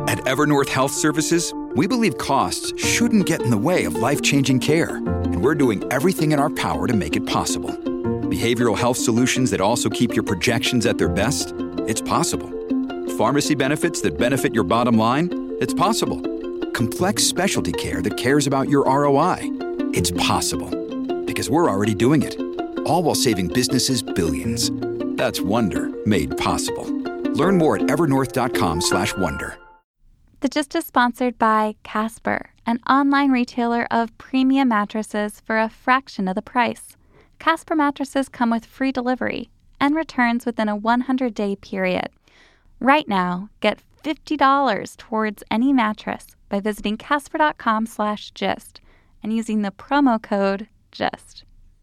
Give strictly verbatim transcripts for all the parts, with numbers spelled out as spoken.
At Evernorth Health Services, we believe costs shouldn't get in the way of life-changing care, and we're doing everything in our power to make it possible. Behavioral health solutions that also keep your projections at their best? It's possible. Pharmacy benefits that benefit your bottom line? It's possible. Complex specialty care that cares about your R O I? It's possible. Because we're already doing it. All while saving businesses billions. That's Wonder made possible. Learn more at evernorth.com slash wonder. The Gist is sponsored by Casper, an online retailer of premium mattresses for a fraction of the price. Casper mattresses come with free delivery and returns within a one hundred day period. Right now, get fifty dollars towards any mattress by visiting casper.com slash gist and using the promo code GIST.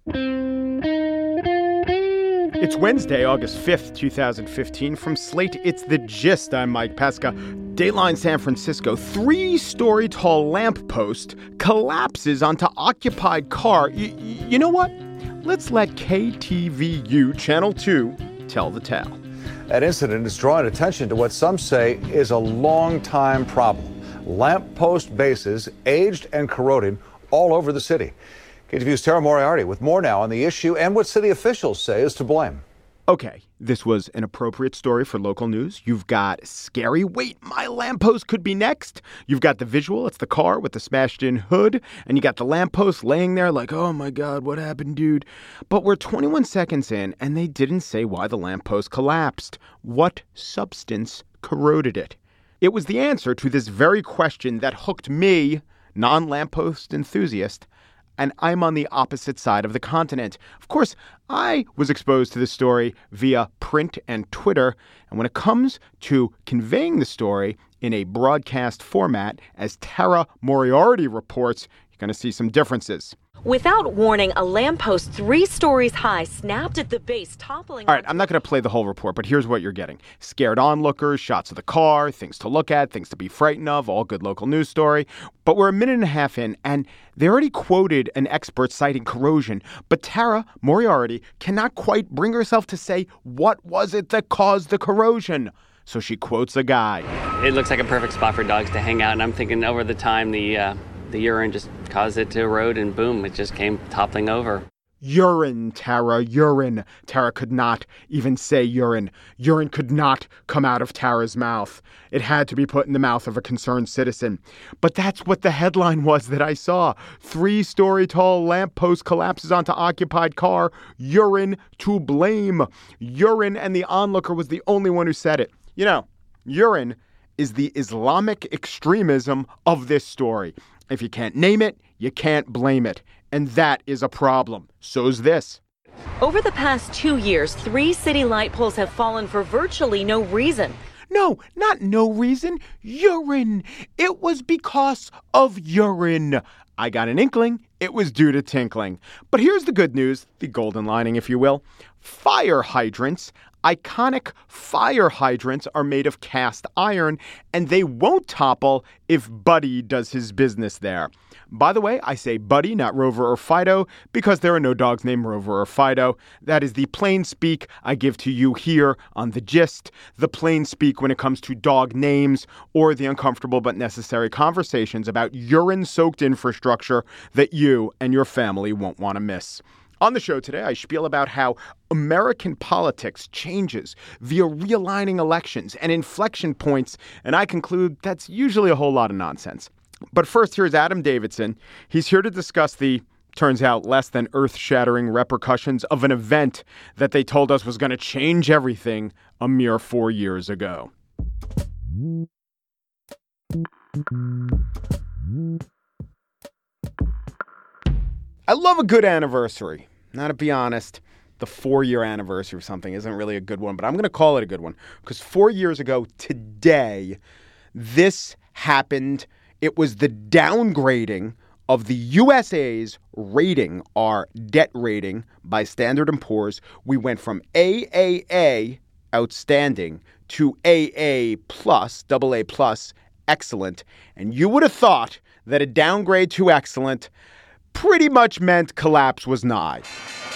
It's Wednesday, August fifth, twenty fifteen. From Slate, it's The Gist. I'm Mike Pesca. Dateline San Francisco. Three-story tall lamppost collapses onto occupied car. Y- you know what? Let's let K T V U Channel two tell the tale. That incident is drawing attention to what some say is a long-time problem. Lamppost bases aged and corroding all over the city. K T V U's Tara Moriarty with more now on the issue and what city officials say is to blame. Okay, this was an appropriate story for local news. You've got scary, wait, my lamppost could be next. You've got the visual, it's the car with the smashed-in hood, and you got the lamppost laying there like, oh my God, what happened, dude? But we're twenty-one seconds in, and they didn't say why the lamppost collapsed. What substance corroded it? It was the answer to this very question that hooked me, non-lamppost enthusiast, and I'm on the opposite side of the continent. Of course, I was exposed to this story via print and Twitter. And when it comes to conveying the story in a broadcast format, as Tara Moriarty reports, you're going to see some differences. Without warning, a lamppost three stories high snapped at the base, toppling. All right, I'm not going to play the whole report, but here's what you're getting. Scared onlookers, shots of the car, things to look at, things to be frightened of, all good local news story. But we're a minute and a half in, and they already quoted an expert citing corrosion. But Tara Moriarty cannot quite bring herself to say what was it that caused the corrosion. So she quotes a guy. It looks like a perfect spot for dogs to hang out, and I'm thinking over the time the... Uh... The urine just caused it to erode, and boom, it just came toppling over. Urine, Tara, urine. Tara could not even say urine. Urine could not come out of Tara's mouth. It had to be put in the mouth of a concerned citizen. But that's what the headline was that I saw. Three-story tall lamppost collapses onto occupied car. Urine to blame. Urine, and the onlooker was the only one who said it. You know, urine is the Islamic extremism of this story. If you can't name it, you can't blame it. And that is a problem. So's this. Over the past two years, three city light poles have fallen for virtually no reason. No, not no reason. Urine. It was because of urine. I got an inkling. It was due to tinkling. But here's the good news, the golden lining, if you will. Fire hydrants, iconic fire hydrants, are made of cast iron, and they won't topple if Buddy does his business there. By the way, I say Buddy, not Rover or Fido, because there are no dogs named Rover or Fido. That is the plain speak I give to you here on The Gist, the plain speak when it comes to dog names or the uncomfortable but necessary conversations about urine-soaked infrastructure that you and your family won't want to miss. On the show today, I spiel about how American politics changes via realigning elections and inflection points, and I conclude that's usually a whole lot of nonsense. But first, here's Adam Davidson. He's here to discuss the, turns out, less than earth-shattering repercussions of an event that they told us was going to change everything a mere four years ago. I love a good anniversary. Now, to be honest, the four-year anniversary of something isn't really a good one, but I'm going to call it a good one because four years ago today, this happened. It was the downgrading of the U S A's rating, our debt rating by Standard and Poor's. We went from A A A, outstanding, to A A plus, double A plus, excellent. And you would have thought that a downgrade to excellent pretty much meant collapse was nigh.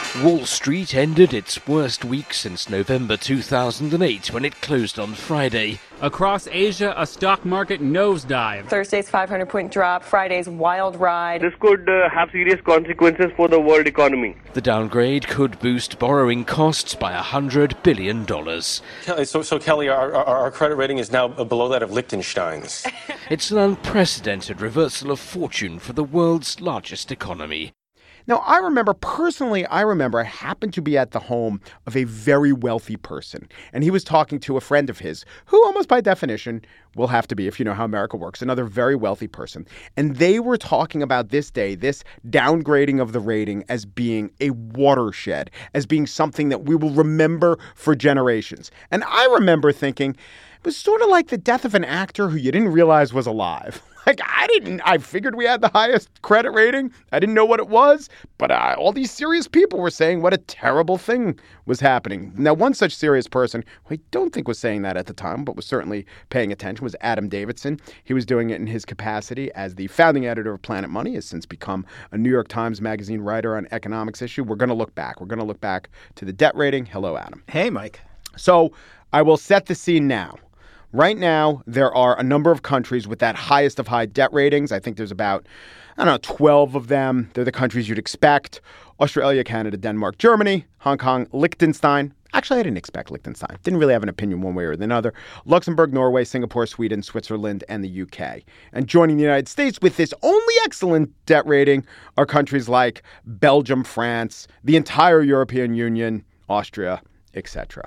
Wall Street ended its worst week since November two thousand eight when it closed on Friday. Across Asia, a stock market nosedive. Thursday's five hundred point drop, Friday's wild ride. This could uh, have serious consequences for the world economy. The downgrade could boost borrowing costs by one hundred billion dollars. Kelly, so, so Kelly, our, our, our credit rating is now below that of Liechtenstein's. It's an unprecedented reversal of fortune for the world's largest economy. Now, I remember, personally, I remember I happened to be at the home of a very wealthy person, and he was talking to a friend of his, who almost by definition will have to be, if you know how America works, another very wealthy person. And they were talking about this day, this downgrading of the rating as being a watershed, as being something that we will remember for generations. And I remember thinking, it was sort of like the death of an actor who you didn't realize was alive. Like, I didn't, I figured we had the highest credit rating. I didn't know what it was, but uh, all these serious people were saying what a terrible thing was happening. Now, one such serious person, who I don't think was saying that at the time, but was certainly paying attention, was Adam Davidson. He was doing it in his capacity as the founding editor of Planet Money, has since become a New York Times Magazine writer on economics issue. We're going to look back. We're going to look back to the debt rating. Hello, Adam. Hey, Mike. So I will set the scene now. Right now, there are a number of countries with that highest of high debt ratings. I think there's about, I don't know, twelve of them. They're the countries you'd expect. Australia, Canada, Denmark, Germany, Hong Kong, Liechtenstein. Actually, I didn't expect Liechtenstein. Didn't really have an opinion one way or the other. Luxembourg, Norway, Singapore, Sweden, Switzerland, and the U K. And joining the United States with this only excellent debt rating are countries like Belgium, France, the entire European Union, Austria, et cetera.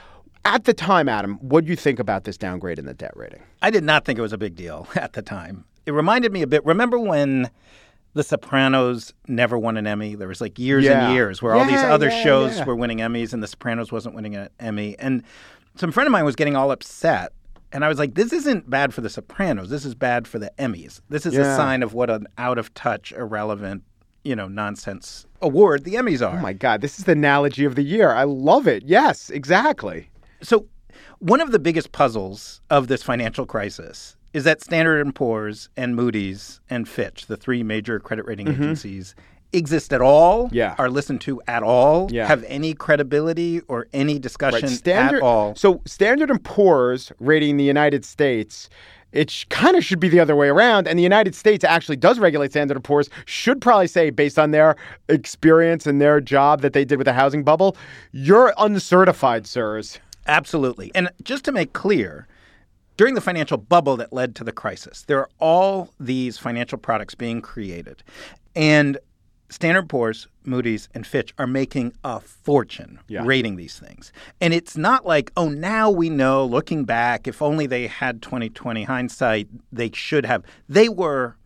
At the time, Adam, what do you think about this downgrade in the debt rating? I did not think it was a big deal at the time. It reminded me a bit. Remember when The Sopranos never won an Emmy? There was like years yeah. and years where yeah, all these other yeah, shows yeah. were winning Emmys and The Sopranos wasn't winning an Emmy. And some friend of mine was getting all upset. And I was like, this isn't bad for The Sopranos. This is bad for the Emmys. This is yeah. a sign of what an out-of-touch, irrelevant, you know, nonsense award the Emmys are. Oh, my God. This is the analogy of the year. I love it. Yes, exactly. So one of the biggest puzzles of this financial crisis is that Standard and Poor's and Moody's and Fitch, the three major credit rating mm-hmm. agencies, exist at all, yeah. are listened to at all, yeah. have any credibility or any discussion right. Standard, at all. So Standard and Poor's rating the United States, it kind of should be the other way around. And the United States actually does regulate Standard and Poor's, should probably say, based on their experience and their job that they did with the housing bubble, you're uncertified, sirs. Absolutely. And just to make clear, during the financial bubble that led to the crisis, there are all these financial products being created. And Standard and Poor's, Moody's, and Fitch are making a fortune yeah. rating these things. And it's not like, oh, now we know, looking back, if only they had twenty twenty hindsight, they should have. They were,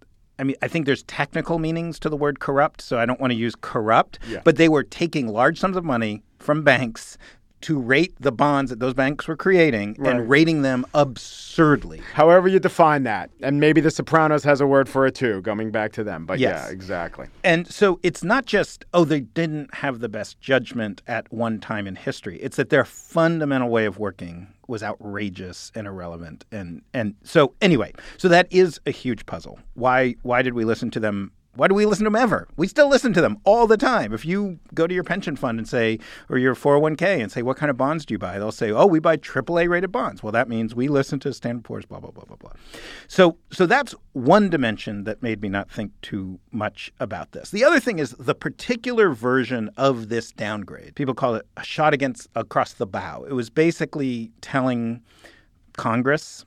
I mean, I think there's technical meanings to the word corrupt, so I don't want to use corrupt. Yeah. But they were taking large sums of money from banks to rate the bonds that those banks were creating right. and rating them absurdly. However you define that. And maybe The Sopranos has a word for it too, coming back to them. But yes. yeah, exactly. And so it's not just, oh, they didn't have the best judgment at one time in history. It's that their fundamental way of working was outrageous and irrelevant. And and so anyway, so that is a huge puzzle. Why why did we listen to them? Why do we listen to them ever? We still listen to them all the time. If you go to your pension fund and say, or your four oh one k and say, what kind of bonds do you buy? They'll say, oh, we buy triple A rated bonds. Well, that means we listen to Standard and Poor's, blah, blah, blah, blah, blah. So, so that's one dimension that made me not think too much about this. The other thing is the particular version of this downgrade. People call it a shot against across the bow. It was basically telling Congress,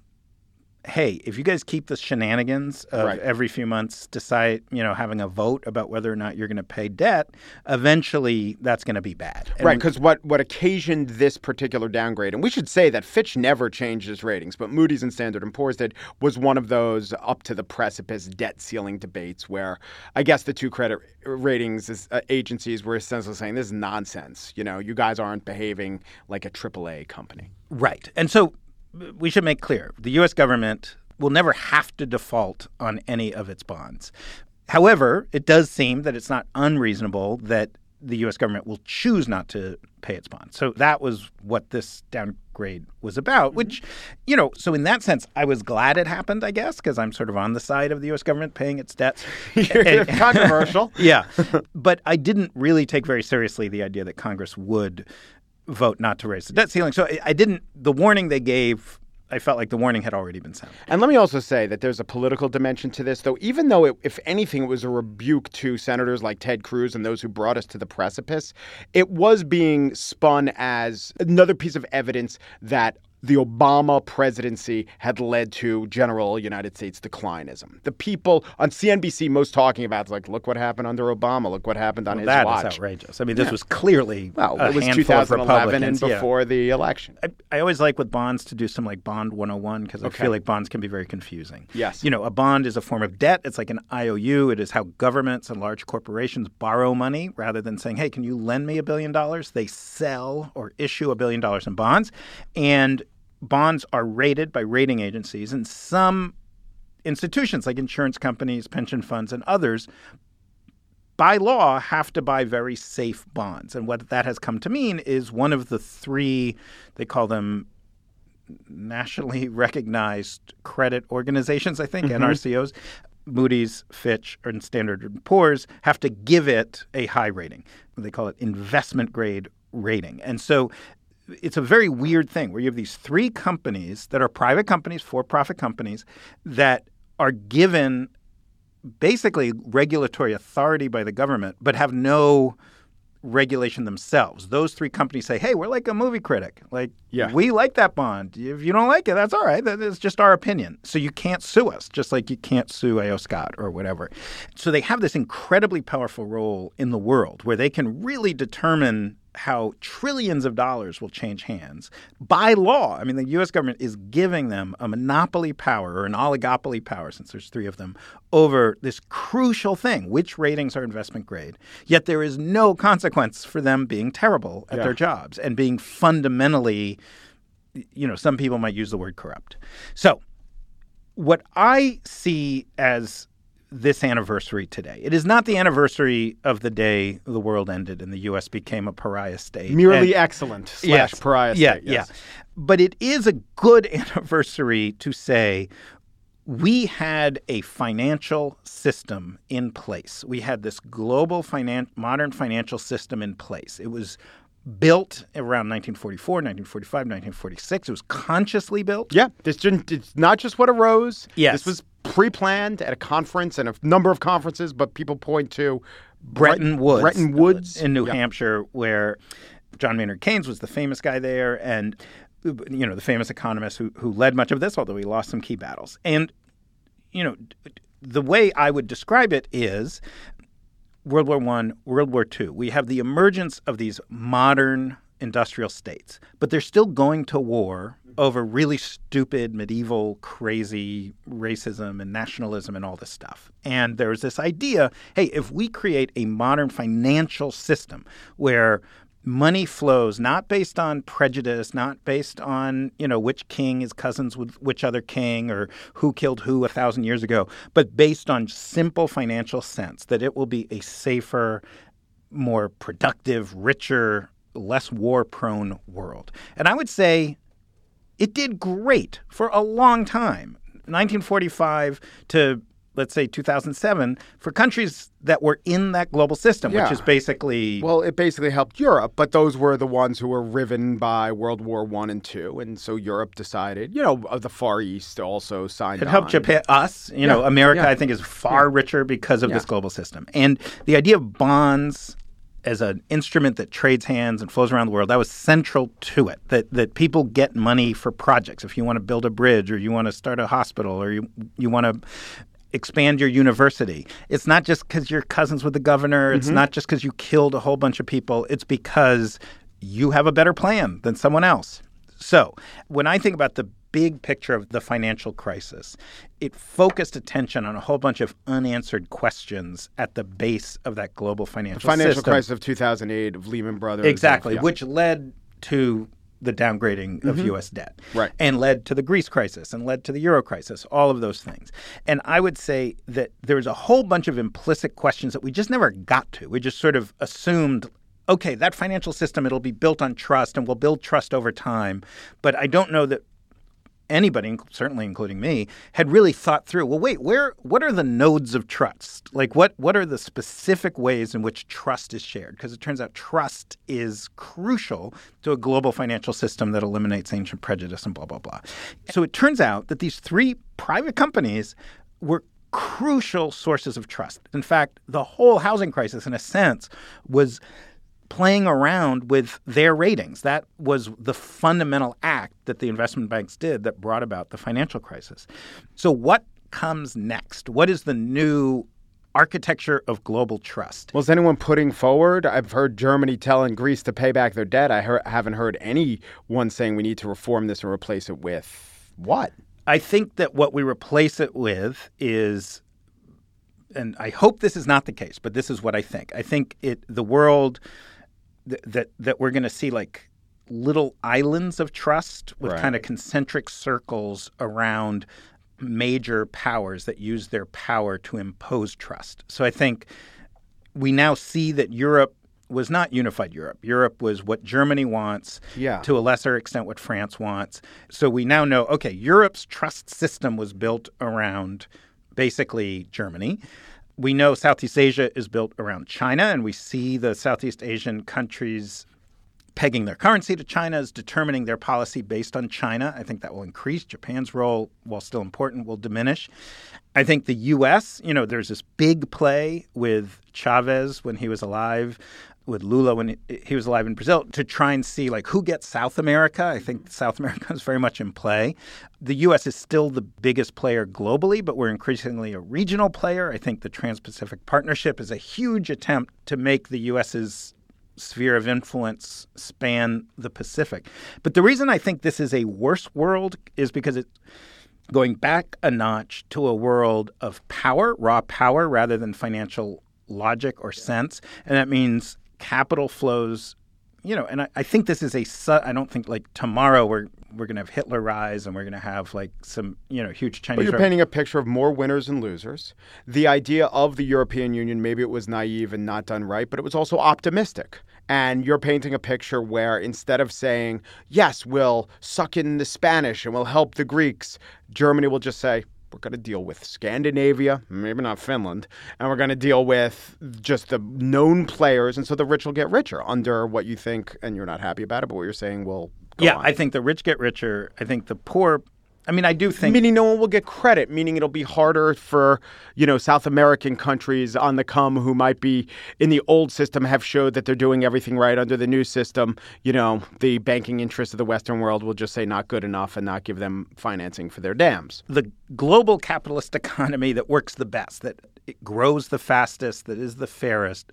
hey, if you guys keep the shenanigans of right. every few months decide, you know, having a vote about whether or not you're going to pay debt, eventually that's going to be bad. And right, because what, what occasioned this particular downgrade, and we should say that Fitch never changed its ratings, but Moody's and Standard and Poor's did, was one of those up to the precipice debt ceiling debates where I guess the two credit ratings uh, agencies were essentially saying this is nonsense. You know, you guys aren't behaving like a triple A company. Right. And so we should make clear, the U S government will never have to default on any of its bonds. However, it does seem that it's not unreasonable that the U S government will choose not to pay its bonds. So that was what this downgrade was about, which, you know, so in that sense, I was glad it happened, I guess, because I'm sort of on the side of the U S government paying its debts. And, controversial. Yeah. But I didn't really take very seriously the idea that Congress would vote not to raise the debt ceiling. So I didn't – the warning they gave – I felt like the warning had already been sounded. And let me also say that there's a political dimension to this, though, even though, it, if anything, it was a rebuke to senators like Ted Cruz and those who brought us to the precipice, it was being spun as another piece of evidence that the Obama presidency had led to general United States declinism. The people on C N B C most talking about, like, look what happened under Obama, look what happened on well, his that watch. That is outrageous. I mean, this yeah. was clearly well, a it was handful two thousand eleven of and before yeah. the election. I, I always like with bonds to do some like Bond one oh one because I okay. feel like bonds can be very confusing. Yes. You know, a bond is a form of debt. It's like an I O U. It is how governments and large corporations borrow money rather than saying, hey, can you lend me a billion dollars? They sell or issue a billion dollars in bonds. And bonds are rated by rating agencies, and some institutions like insurance companies, pension funds, and others, by law, have to buy very safe bonds. And what that has come to mean is one of the three, they call them nationally recognized credit organizations, I think, mm-hmm. N R C Os, Moody's, Fitch, and Standard and Poor's, have to give it a high rating. They call it investment grade rating. And so it's a very weird thing where you have these three companies that are private companies, for-profit companies, that are given basically regulatory authority by the government but have no regulation themselves. Those three companies say, hey, we're like a movie critic. Like, yeah. we like that bond. If you don't like it, that's all right. That is just our opinion. So you can't sue us, just like you can't sue A O. Scott or whatever. So they have this incredibly powerful role in the world where they can really determine how trillions of dollars will change hands by law. I mean, the U S government is giving them a monopoly power or an oligopoly power, since there's three of them, over this crucial thing, which ratings are investment grade. Yet there is no consequence for them being terrible at yeah. their jobs and being fundamentally, you know, some people might use the word corrupt. So what I see as this anniversary today. It is not the anniversary of the day the world ended and the U S became a pariah state. Merely and, excellent slash yes, pariah yeah, state. Yes. Yeah. But it is a good anniversary to say we had a financial system in place. We had this global finan- modern financial system in place. It was built around nineteen forty-four, nineteen forty-five, nineteen forty-six. It was consciously built. Yeah. This didn't, it's not just what arose. Yes. This was pre-planned at a conference and a number of conferences, but people point to Bretton Woods. Bretton Woods. In New yeah. Hampshire, where John Maynard Keynes was the famous guy there and, you know, the famous economist who, who led much of this, although he lost some key battles. And, you know, the way I would describe it is World War One, World War Two. We have the emergence of these modern industrial states, but they're still going to war over really stupid, medieval, crazy racism and nationalism and all this stuff. And there's this idea, hey, if we create a modern financial system where money flows not based on prejudice, not based on, you know, which king is cousins with which other king or who killed who a thousand years ago, but based on simple financial sense, that it will be a safer, more productive, richer, less war-prone world. And I would say it did great for a long time, nineteen forty-five to, let's say, two thousand seven, for countries that were in that global system, yeah. which is basically... Well, it basically helped Europe, but those were the ones who were riven by World War One and Two, and so Europe decided, you know, the Far East also signed It on. helped Japan, us. You yeah. know, America, yeah. I think, is far yeah. richer because of yeah. this global system. And the idea of bonds as an instrument that trades hands and flows around the world, that was central to it, that that people get money for projects. If you want to build a bridge or you want to start a hospital or you you want to expand your university, it's not just because you're cousins with the governor. It's mm-hmm. not just because you killed a whole bunch of people. It's because you have a better plan than someone else. So when I think about the big picture of the financial crisis, it focused attention on a whole bunch of unanswered questions at the base of that global financial system. The financial system. crisis of two thousand eight, of Lehman Brothers. Exactly, of, yeah. which led to the downgrading of Mm-hmm. U S debt. Right. And led to the Greece crisis and led to the Euro crisis, all of those things. And I would say that there's a whole bunch of implicit questions that we just never got to. We just sort of assumed, okay, that financial system, it'll be built on trust and we'll build trust over time. But I don't know that anybody, certainly including me, had really thought through, well, wait, where? What are the nodes of trust? Like, what, what are the specific ways in which trust is shared? Because it turns out trust is crucial to a global financial system that eliminates ancient prejudice and blah, blah, blah. So it turns out that these three private companies were crucial sources of trust. In fact, the whole housing crisis, in a sense, was playing around with their ratings. That was the fundamental act that the investment banks did that brought about the financial crisis. So what comes next? What is the new architecture of global trust? Well, is anyone putting forward? I've heard Germany telling Greece to pay back their debt. I heard, haven't heard anyone saying we need to reform this and replace it with what? I think that what we replace it with is, and I hope this is not the case, but this is what I think. I think it the world th- that that we're going to see like little islands of trust with Right. kind of concentric circles around major powers that use their power to impose trust. So I think we now see that Europe was not unified Europe. Europe was what Germany wants, Yeah. to a lesser extent what France wants. So we now know, okay, Europe's trust system was built around basically Germany. We know Southeast Asia is built around China, and we see the Southeast Asian countries pegging their currency to China, is determining their policy based on China. I think that will increase. Japan's role, while still important, will diminish. I think the U S, you know, there's this big play with Chavez when he was alive, with Lula when he, he was alive in Brazil, to try and see, like, who gets South America. I think South America is very much in play. The U S is still the biggest player globally, but we're increasingly a regional player. I think the Trans-Pacific Partnership is a huge attempt to make the U S's sphere of influence span the Pacific. But the reason I think this is a worse world is because it's going back a notch to a world of power, raw power, rather than financial logic or sense. And that means capital flows, you know, and I, I think this is a, su- I don't think like tomorrow we're we're going to have Hitler rise and we're going to have like some, you know, huge Chinese. But you're re- painting a picture of more winners and losers. The idea of the European Union, maybe it was naive and not done right, but it was also optimistic. And you're painting a picture where instead of saying, yes, we'll suck in the Spanish and we'll help the Greeks, Germany will just say, we're going to deal with Scandinavia, maybe not Finland, and we're going to deal with just the known players. And so the rich will get richer under what you think, and you're not happy about it, but what you're saying will go Yeah, on. I think the rich get richer. I think the poor, I mean, I do think. Meaning no one will get credit, meaning it'll be harder for, you know, South American countries on the come who might be in the old system have showed that they're doing everything right under the new system. You know, the banking interests of the Western world will just say not good enough and not give them financing for their dams. The global capitalist economy that works the best, that it grows the fastest, that is the fairest,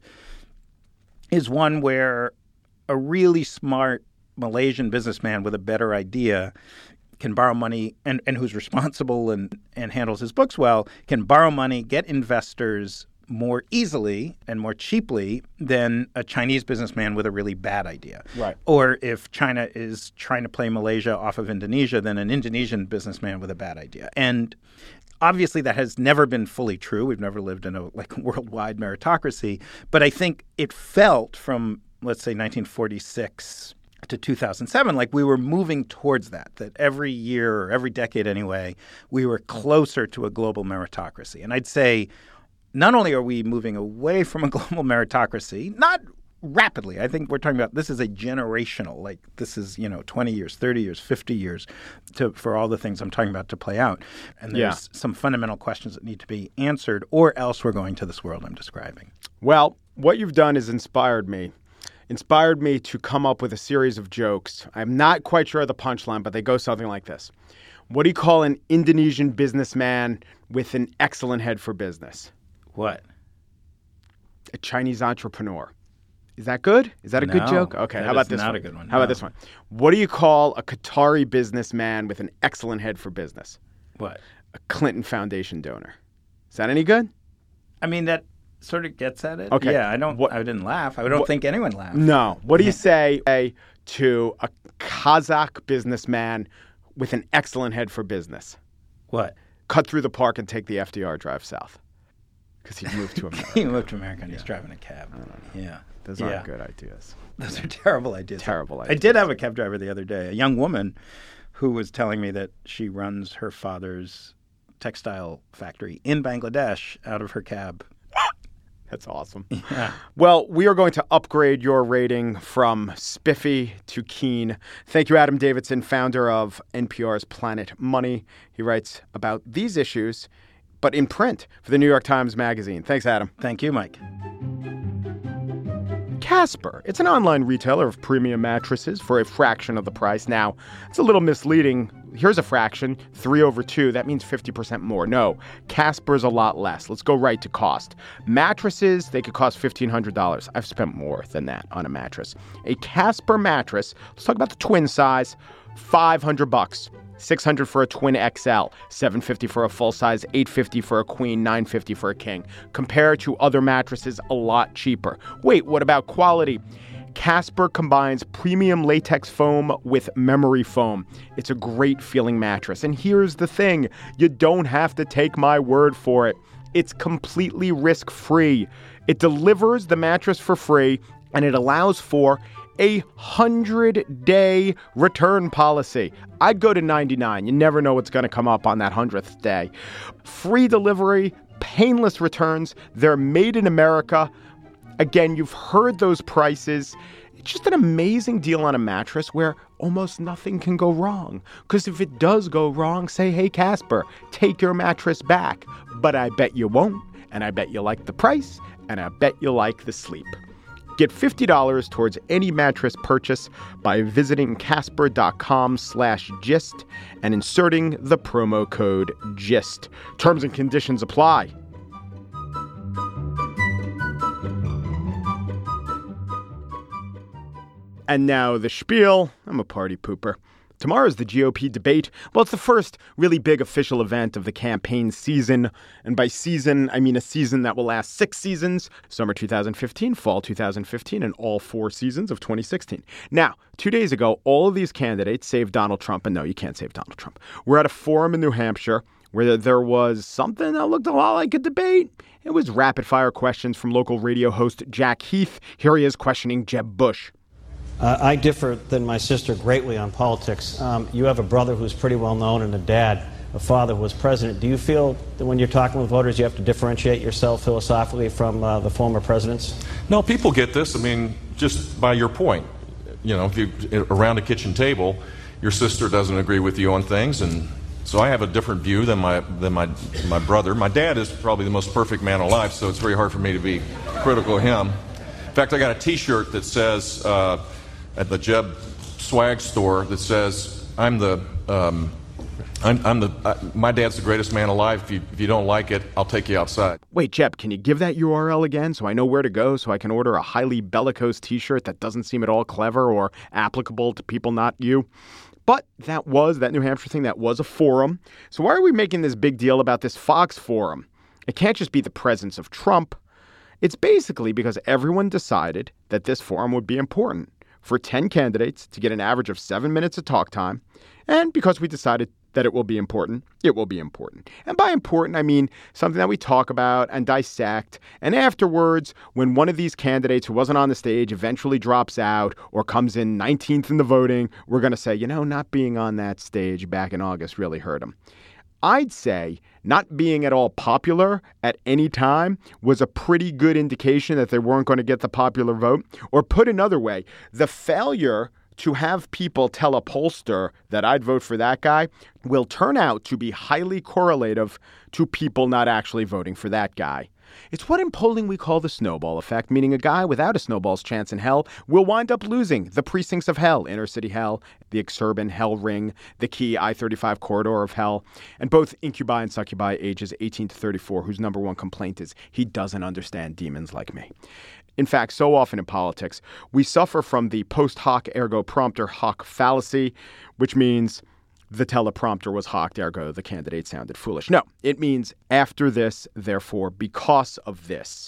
is one where a really smart Malaysian businessman with a better idea can borrow money and, and who's responsible and, and handles his books well, can borrow money, get investors more easily and more cheaply than a Chinese businessman with a really bad idea. Right. Or if China is trying to play Malaysia off of Indonesia, then an Indonesian businessman with a bad idea. And obviously that has never been fully true. We've never lived in a like worldwide meritocracy. But I think it felt from, let's say, nineteen forty-six to two thousand seven, like we were moving towards that, that every year or every decade anyway, we were closer to a global meritocracy. And I'd say not only are we moving away from a global meritocracy, not rapidly. I think we're talking about this is a generational, like this is, you know, twenty years, thirty years, fifty years to, for all the things I'm talking about to play out. And there's Yeah. some fundamental questions that need to be answered, or else we're going to this world I'm describing. Well, what you've done has inspired me. Inspired me to come up with a series of jokes. I'm not quite sure of the punchline, but they go something like this. What do you call an Indonesian businessman with an excellent head for business? What? A Chinese entrepreneur. Is that good? Is that a good No, joke? Okay, that how about is this not one? a good one, How about no. this one? What do you call a Qatari businessman with an excellent head for business? What? A Clinton Foundation donor. Is that any good? I mean, that sort of gets at it. Okay. Yeah, I don't. What, I didn't laugh. I don't what, think anyone laughed. No. What do you say to a Kazakh businessman with an excellent head for business? What? Cut through the park and take the F D R drive south. Because he moved to America. he moved to America and yeah. he's driving a cab. I don't know. Yeah. Those yeah. aren't good ideas. Those are terrible ideas. Terrible ideas. I did have a cab driver the other day, a young woman who was telling me that she runs her father's textile factory in Bangladesh out of her cab. That's awesome. Yeah. Well, we are going to upgrade your rating from spiffy to keen. Thank you, Adam Davidson, founder of N P R's Planet Money. He writes about these issues, but in print for the New York Times Magazine. Thanks, Adam. Thank you, Mike. Casper. It's an online retailer of premium mattresses for a fraction of the price. Now, it's a little misleading. Here's a fraction, three over two. That means fifty percent more. No, Casper's a lot less. Let's go right to cost. Mattresses, they could cost fifteen hundred dollars. I've spent more than that on a mattress. A Casper mattress, let's talk about the twin size, five hundred bucks. six hundred for a twin X L, seven fifty for a full size, eight fifty for a queen, nine fifty for a king. Compared to other mattresses, a lot cheaper. Wait, what about quality? Casper combines premium latex foam with memory foam. It's a great feeling mattress. And here's the thing, you don't have to take my word for it. It's completely risk-free. It delivers the mattress for free, and it allows for a hundred-day return policy. I'd go to ninety-nine. You never know what's going to come up on that hundredth day. Free delivery, painless returns. They're made in America. Again, you've heard those prices. It's just an amazing deal on a mattress where almost nothing can go wrong. Because if it does go wrong, say, hey, Casper, take your mattress back. But I bet you won't. And I bet you like the price. And I bet you like the sleep. Get fifty dollars towards any mattress purchase by visiting casper.com slash gist and inserting the promo code GIST. Terms and conditions apply. And now the spiel. I'm a party pooper. Tomorrow's the G O P debate. Well, it's the first really big official event of the campaign season. And by season, I mean a season that will last six seasons, summer two thousand fifteen, fall two thousand fifteen, and all four seasons of twenty sixteen. Now, two days ago, all of these candidates, save Donald Trump, and no, you can't save Donald Trump, were at a forum in New Hampshire where there was something that looked a lot like a debate. It was rapid-fire questions from local radio host Jack Heath. Here he is questioning Jeb Bush. Uh, I differ than my sister greatly on politics. Um, you have a brother who's pretty well known and a dad, a father who was president. Do you feel that when you're talking with voters, you have to differentiate yourself philosophically from uh, the former presidents? No, people get this. I mean, just by your point, you know, if you around a kitchen table, your sister doesn't agree with you on things, and so I have a different view than my than my my brother. My dad is probably the most perfect man alive, so it's very hard for me to be critical of him. In fact, I got a T-shirt that says. Uh, at the Jeb swag store that says, I'm the, um, I'm, I'm the, uh, my dad's the greatest man alive. If you, if you don't like it, I'll take you outside. Wait, Jeb, can you give that U R L again so I know where to go so I can order a highly bellicose T-shirt that doesn't seem at all clever or applicable to people not you? But that was, that New Hampshire thing, that was a forum. So why are we making this big deal about this Fox forum? It can't just be the presence of Trump. It's basically because everyone decided that this forum would be important. For ten candidates to get an average of seven minutes of talk time. And because we decided that it will be important, it will be important. And by important, I mean something that we talk about and dissect. And afterwards, when one of these candidates who wasn't on the stage eventually drops out or comes in nineteenth in the voting, we're going to say, you know, not being on that stage back in August really hurt him. I'd say not being at all popular at any time was a pretty good indication that they weren't going to get the popular vote. Or put another way, the failure to have people tell a pollster that I'd vote for that guy will turn out to be highly correlative to people not actually voting for that guy. It's what in polling we call the snowball effect, meaning a guy without a snowball's chance in hell will wind up losing the precincts of hell, inner city hell, the exurban hell ring, the key I thirty-five corridor of hell, and both incubi and succubi ages eighteen to thirty-four, whose number one complaint is he doesn't understand demons like me. In fact, so often in politics, we suffer from the post hoc ergo prompter hoc fallacy, which means the teleprompter was hocked, ergo the candidate sounded foolish. No, it means after this, therefore, because of this.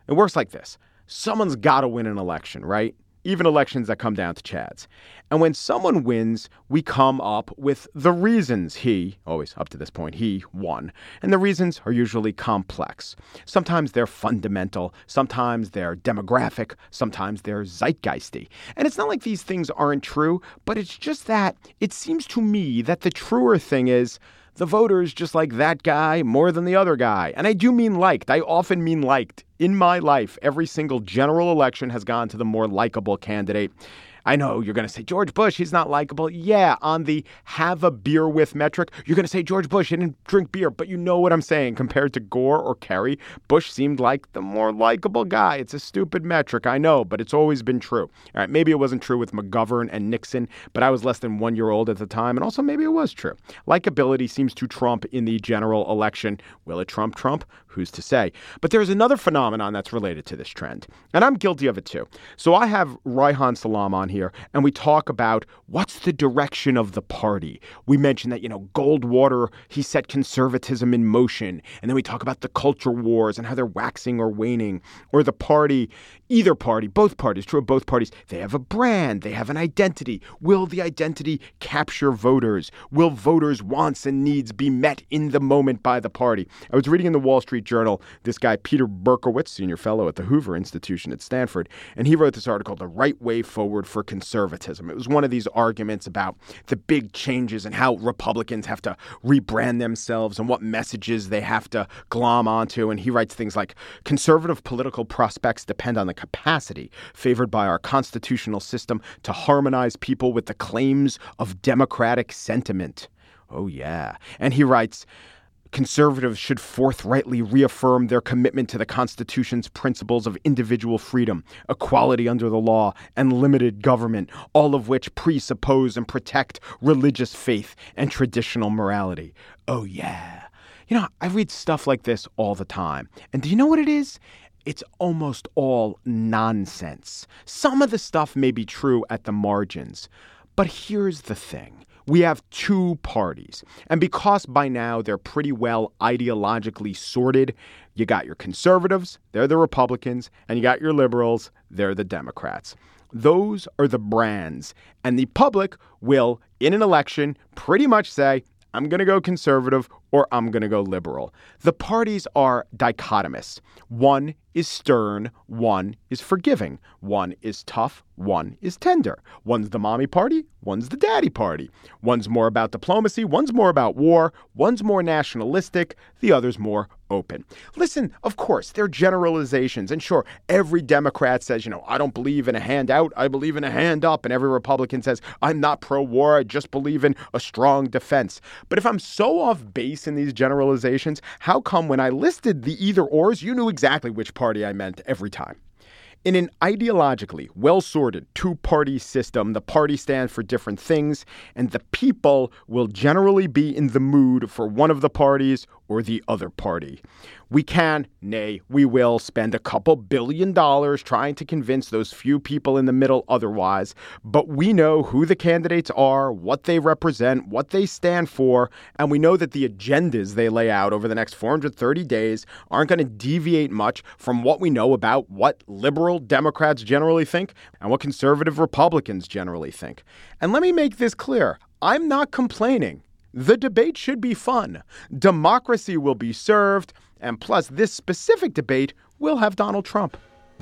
It works like this. Someone's got to win an election, right? Even elections that come down to Chads. And when someone wins, we come up with the reasons he, always up to this point, he won. And the reasons are usually complex. Sometimes they're fundamental. Sometimes they're demographic. Sometimes they're zeitgeisty. And it's not like these things aren't true, but it's just that it seems to me that the truer thing is the voters just like that guy more than the other guy. And I do mean liked. I often mean liked. In my life, every single general election has gone to the more likable candidate. I know you're going to say, George Bush, he's not likable. Yeah, on the have a beer with metric, you're going to say, George Bush, he didn't drink beer. But you know what I'm saying. Compared to Gore or Kerry, Bush seemed like the more likable guy. It's a stupid metric, I know, but it's always been true. All right, maybe it wasn't true with McGovern and Nixon, but I was less than one year old at the time. And also maybe it was true. Likability seems to trump in the general election. Will it trump Trump? Who's to say? But there's another phenomenon that's related to this trend, and I'm guilty of it too. So I have Reihan Salam on here, and we talk about what's the direction of the party. We mentioned that, you know, Goldwater, he set conservatism in motion. And then we talk about the culture wars and how they're waxing or waning. Or the party, either party, both parties, true of both parties, they have a brand, they have an identity. Will the identity capture voters? Will voters' wants and needs be met in the moment by the party? I was reading in the Wall Street Journal, this guy, Peter Berkowitz, senior fellow at the Hoover Institution at Stanford, and he wrote this article, The Right Way Forward for Conservatism. It was one of these arguments about the big changes and how Republicans have to rebrand themselves and what messages they have to glom onto. And he writes things like, conservative political prospects depend on the capacity favored by our constitutional system to harmonize people with the claims of democratic sentiment. Oh, yeah. And he writes, conservatives should forthrightly reaffirm their commitment to the Constitution's principles of individual freedom, equality under the law, and limited government, all of which presuppose and protect religious faith and traditional morality. Oh, yeah. You know, I read stuff like this all the time. And do you know what it is? It's almost all nonsense. Some of the stuff may be true at the margins. But here's the thing. We have two parties, and because by now they're pretty well ideologically sorted, you got your conservatives, they're the Republicans, and you got your liberals, they're the Democrats. Those are the brands, and the public will, in an election, pretty much say, I'm going to go conservative or I'm going to go liberal. The parties are dichotomous. One is stern, one is forgiving. One is tough, one is tender. One's the mommy party, one's the daddy party. One's more about diplomacy, one's more about war, one's more nationalistic, the other's more open. Listen, of course, they're generalizations. And sure, every Democrat says, you know, I don't believe in a handout, I believe in a hand up. And every Republican says, I'm not pro-war, I just believe in a strong defense. But if I'm so off base in these generalizations, how come when I listed the either-ors, you knew exactly which party I meant every time? In an ideologically well-sorted two-party system, the parties stand for different things, and the people will generally be in the mood for one of the parties or the other party. We can, nay, we will spend a couple billion dollars trying to convince those few people in the middle otherwise, but we know who the candidates are, what they represent, what they stand for, and we know that the agendas they lay out over the next four hundred thirty days aren't going to deviate much from what we know about what liberal Democrats generally think and what conservative Republicans generally think. And let me make this clear. I'm not complaining. The debate should be fun. Democracy will be served. And plus, this specific debate will have Donald Trump.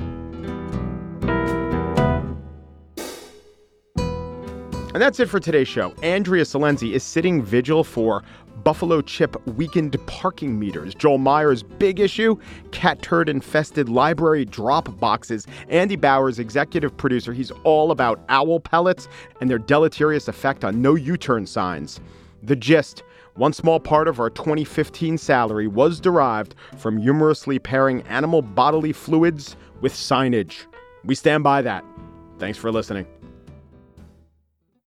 And that's it for today's show. Andrea Salenzi is sitting vigil for Buffalo Chip weakened parking meters. Joel Meyer's big issue, cat turd-infested library drop boxes. Andy Bowers, executive producer, he's all about owl pellets and their deleterious effect on no U-turn signs. The gist, one small part of our twenty fifteen salary was derived from humorously pairing animal bodily fluids with signage. We stand by that. Thanks for listening.